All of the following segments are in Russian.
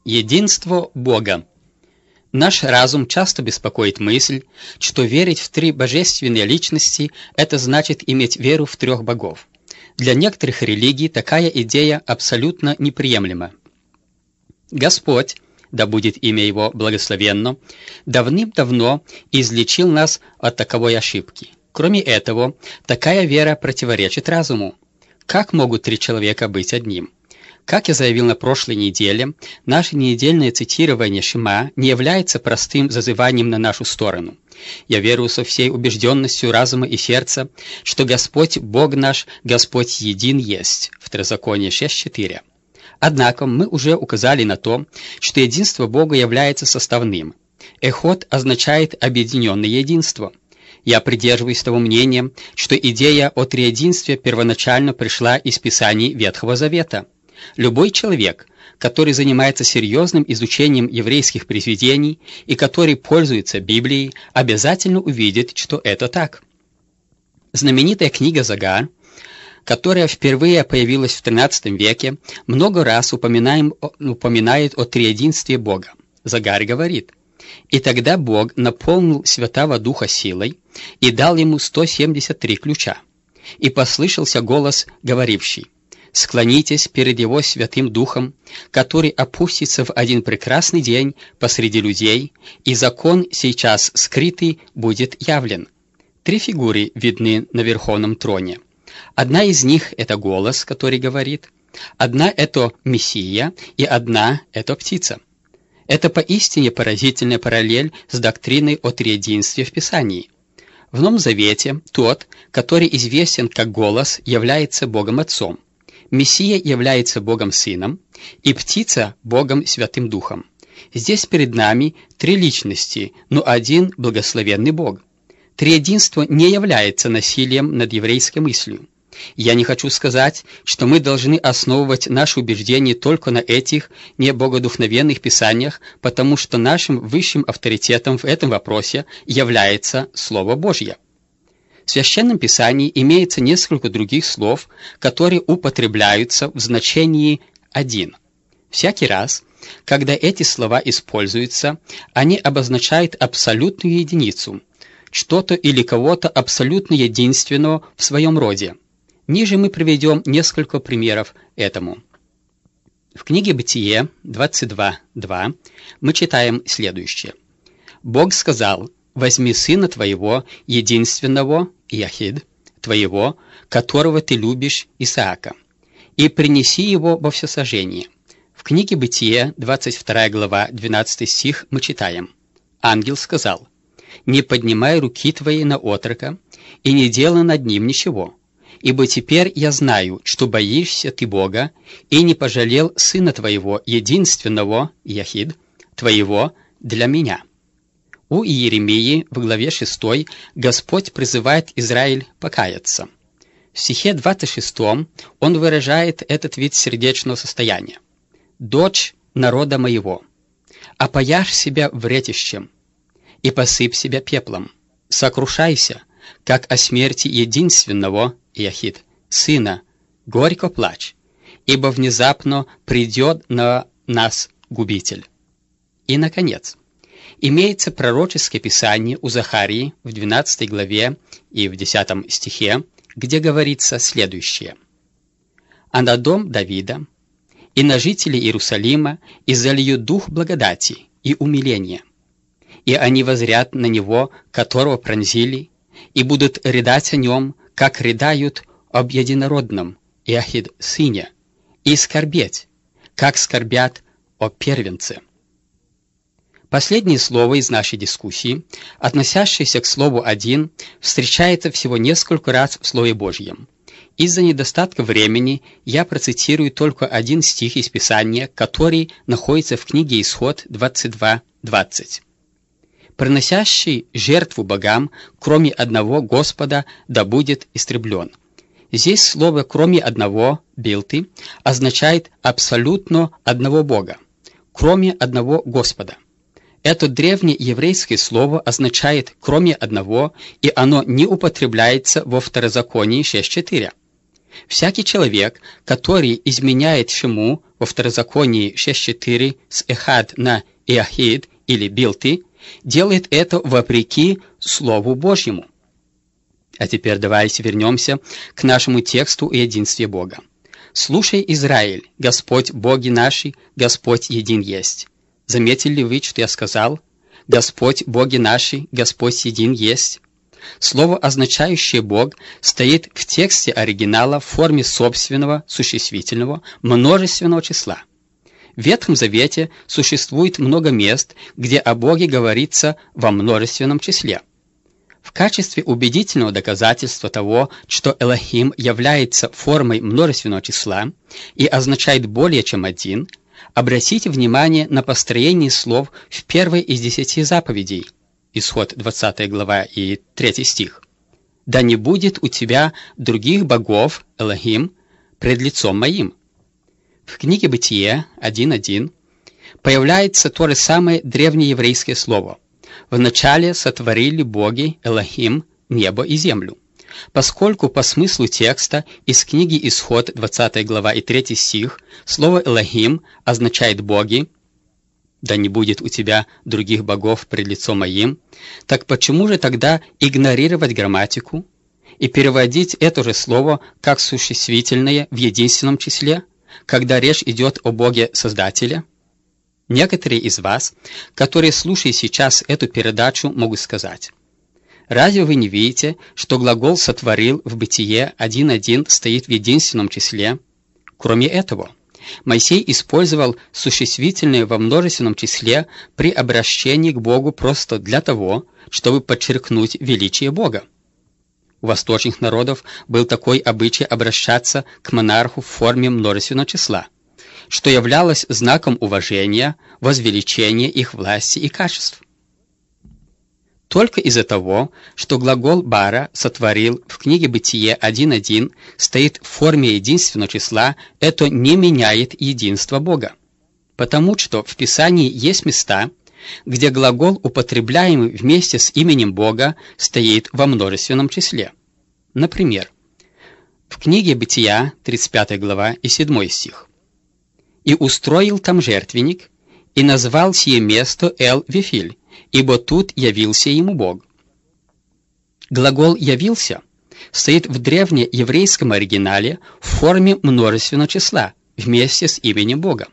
Единство Бога. Наш разум часто беспокоит мысль, что верить в три божественные личности – это значит иметь веру в трех богов. Для некоторых религий такая идея абсолютно неприемлема. Господь, да будет имя Его благословенно, давным-давно излечил нас от таковой ошибки. Кроме этого, такая вера противоречит разуму. Как могут три человека быть одним? Как я заявил на прошлой неделе, наше недельное цитирование Шема не является простым зазыванием на нашу сторону. Я верую со всей убежденностью разума и сердца, что Господь, Бог наш, Господь един есть. Второзаконие 6:4. Однако мы уже указали на то, что единство Бога является составным. Эход означает объединенное единство. Я придерживаюсь того мнения, что идея о триединстве первоначально пришла из Писаний Ветхого Завета. Любой человек, который занимается серьезным изучением еврейских произведений и который пользуется Библией, обязательно увидит, что это так. Знаменитая книга Загар, которая впервые появилась в XIII веке, много раз упоминает о триединстве Бога. Загар говорит: «И тогда Бог наполнил Святого Духа силой и дал ему 173 ключа. И послышался голос, говоривший: склонитесь перед Его Святым Духом, который опустится в один прекрасный день посреди людей, и закон сейчас скрытый будет явлен». Три фигуры видны на Верховном троне. Одна из них – это голос, который говорит, одна – это Мессия, и одна – это птица. Это поистине поразительная параллель с доктриной о триединстве в Писании. В Новом Завете тот, который известен как голос, является Богом Отцом. Мессия является Богом Сыном, и птица – Богом Святым Духом. Здесь перед нами три личности, но один благословенный Бог. Триединство не является насилием над еврейской мыслью. Я не хочу сказать, что мы должны основывать наши убеждения только на этих небогодухновенных писаниях, потому что нашим высшим авторитетом в этом вопросе является Слово Божье. В Священном Писании имеется несколько других слов, которые употребляются в значении «один». Всякий раз, когда эти слова используются, они обозначают абсолютную единицу, что-то или кого-то абсолютно единственного в своем роде. Ниже мы приведем несколько примеров этому. В книге Бытие 22:2 мы читаем следующее. «Бог сказал: возьми сына твоего, единственного, Яхид, твоего, которого ты любишь, Исаака, и принеси его во всесожжение». В книге Бытие 22 глава 12 стих мы читаем: «Ангел сказал: не поднимай руки твои на отрока, и не делай над ним ничего, ибо теперь я знаю, что боишься ты Бога, и не пожалел сына твоего, единственного, Яхид, твоего, для меня». У Иеремии в главе 6 Господь призывает Израиль покаяться. В стихе 26 он выражает этот вид сердечного состояния. «Дочь народа моего, опояшь себя вретищем и посыпь себя пеплом, сокрушайся, как о смерти единственного, Яхид, сына, горько плачь, ибо внезапно придет на нас губитель». И, наконец, имеется пророческое писание у Захарии в 12 главе и в 10 стихе, где говорится следующее: «А на дом Давида и на жителей Иерусалима изолью дух благодати и умиления, и они воззрят на него, которого пронзили, и будут рыдать о нем, как рыдают об единородном, Яхид, сыне, и скорбеть, как скорбят о первенце». Последнее слово из нашей дискуссии, относящееся к слову «один», встречается всего несколько раз в Слове Божьем. Из-за недостатка времени я процитирую только один стих из Писания, который находится в книге Исход 22:20. «Приносящий жертву богам, кроме одного Господа, да будет истреблен». Здесь слово «кроме одного» «билты» означает абсолютно одного Бога, кроме одного Господа. Это древнее еврейское слово означает «кроме одного», и оно не употребляется во Второзаконии 6:4. Всякий человек, который изменяет Шему во Второзаконии 6.4 с эхад на иахид или билти, делает это вопреки Слову Божьему. А теперь давайте вернемся к нашему тексту о единстве Бога. «Слушай, Израиль, Господь Боги наши, Господь един есть». Заметили ли вы, что я сказал? «Господь Боги наши, Господь един есть». Слово, означающее «Бог», стоит в тексте оригинала в форме собственного, существительного, множественного числа. В Ветхом Завете существует много мест, где о Боге говорится во множественном числе. В качестве убедительного доказательства того, что Элохим является формой множественного числа и означает более чем один, обратите внимание на построение слов в первой из 10 заповедей, Исход 20 глава и 3 стих. «Да не будет у тебя других богов, Элохим, пред лицом моим». В книге Бытие 1.1 появляется то же самое древнееврейское слово. «Вначале сотворили боги, Элохим, небо и землю». Поскольку по смыслу текста из книги Исход 20 глава и 3 стих слово «Элохим» означает «боги», «да не будет у тебя других богов пред лицом моим», так почему же тогда игнорировать грамматику и переводить это же слово как существительное в единственном числе, когда речь идет о Боге Создателе? Некоторые из вас, которые слушают сейчас эту передачу, могут сказать: разве вы не видите, что глагол «сотворил» в Бытие 1.1 стоит в единственном числе? Кроме этого, Моисей использовал существительное во множественном числе при обращении к Богу просто для того, чтобы подчеркнуть величие Бога. У восточных народов был такой обычай обращаться к монарху в форме множественного числа, что являлось знаком уважения, возвеличения их власти и качеств. Только из-за того, что глагол «бара» «сотворил» в книге Бытие 1.1 стоит в форме единственного числа, это не меняет единство Бога. Потому что в Писании есть места, где глагол, употребляемый вместе с именем Бога, стоит во множественном числе. Например, в книге Бытия 35 глава и 7 стих. «И устроил там жертвенник, и назвал сие место Эл-Вифиль, ибо тут явился ему Бог». Глагол «явился» стоит в древнееврейском оригинале в форме множественного числа вместе с именем Бога.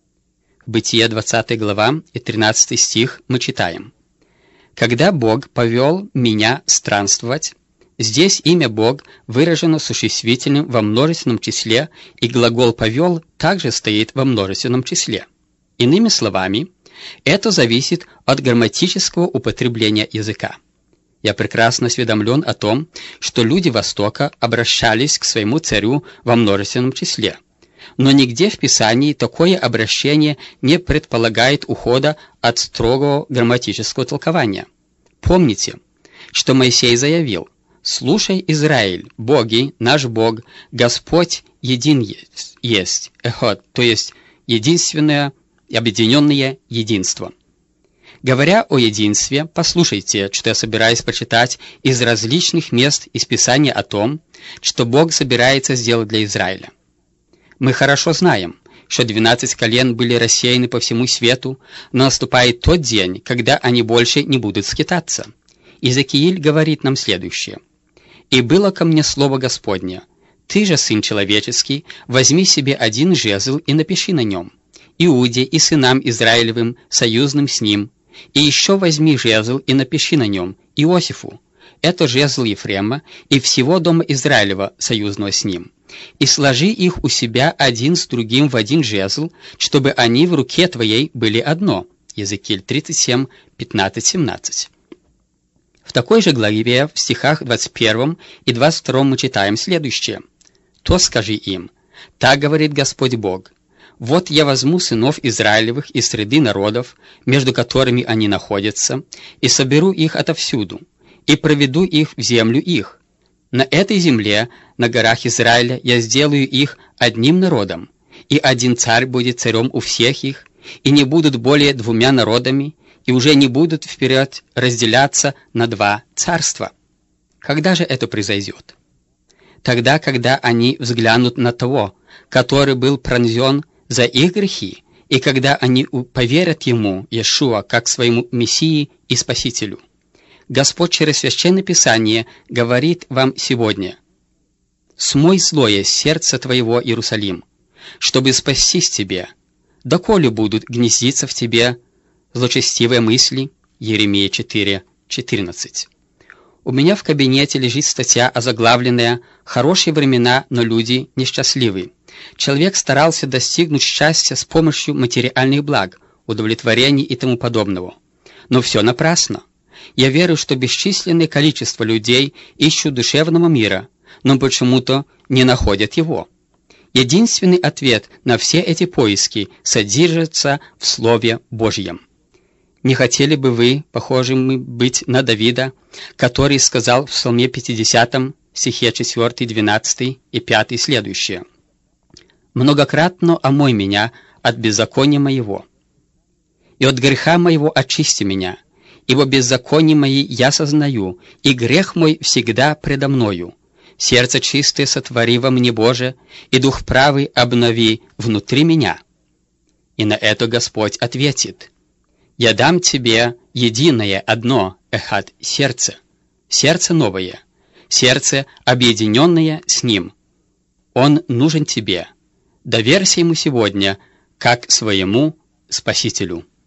В Бытие 20 глава и 13 стих мы читаем: «Когда Бог повел меня странствовать», здесь имя Бог выражено существительным во множественном числе, и глагол «повел» также стоит во множественном числе. Иными словами, это зависит от грамматического употребления языка. Я прекрасно осведомлен о том, что люди Востока обращались к своему царю во множественном числе. Но нигде в Писании такое обращение не предполагает ухода от строгого грамматического толкования. Помните, что Моисей заявил: «Слушай, Израиль, боги, наш Бог, Господь един есть, эхот», то есть единственное и объединенное единство. Говоря о единстве, послушайте, что я собираюсь прочитать из различных мест из Писания о том, что Бог собирается сделать для Израиля. Мы хорошо знаем, что 12 колен были рассеяны по всему свету, но наступает тот день, когда они больше не будут скитаться. Иезекииль говорит нам следующее: «И было ко мне слово Господне: ты же, сын человеческий, возьми себе один жезл и напиши на нем, Иуде и сынам Израилевым, союзным с ним, и еще возьми жезл и напиши на нем Иосифу, это жезл Ефрема, и всего дома Израилева, союзного с ним, и сложи их у себя один с другим в один жезл, чтобы они в руке твоей были одно». Иезекииль 37, 15-17. В такой же главе, в стихах 21 и 22 мы читаем следующее: «То скажи им: так говорит Господь Бог, вот я возьму сынов Израилевых из среды народов, между которыми они находятся, и соберу их отовсюду, и проведу их в землю их. На этой земле, на горах Израиля, я сделаю их одним народом, и один царь будет царем у всех их, и не будут более двумя народами, и уже не будут вперед разделяться на два царства». Когда же это произойдет? тогда, когда они взглянут на того, который был пронзен за их грехи, и когда они поверят Ему, Иешуа, как своему Мессии и Спасителю. Господь через Священное Писание говорит вам сегодня: «Смой злое сердце твоего, Иерусалим, чтобы спастись тебе, доколе будут гнездиться в тебе злочестивые мысли». Еремия 4:14. У меня в кабинете лежит статья, озаглавленная «Хорошие времена, но люди несчастливы». Человек старался достигнуть счастья с помощью материальных благ, удовлетворений и тому подобного. Но все напрасно. Я верю, что бесчисленное количество людей ищут душевного мира, но почему-то не находят его. Единственный ответ на все эти поиски содержится в Слове Божьем. Не хотели бы вы похожими быть на Давида, который сказал в Псалме 50, стихе 4, 12 и 5 следующее: «Многократно омой меня от беззакония моего, и от греха моего очисти меня, ибо беззаконие мои я сознаю, и грех мой всегда предо мною. Сердце чистое сотвори во мне, Боже, и дух правый обнови внутри меня». И на это Господь ответит: «Я дам тебе единое одно, эхад, сердце, сердце новое, сердце, объединенное с Ним. Он нужен тебе. Доверься Ему сегодня, как своему Спасителю».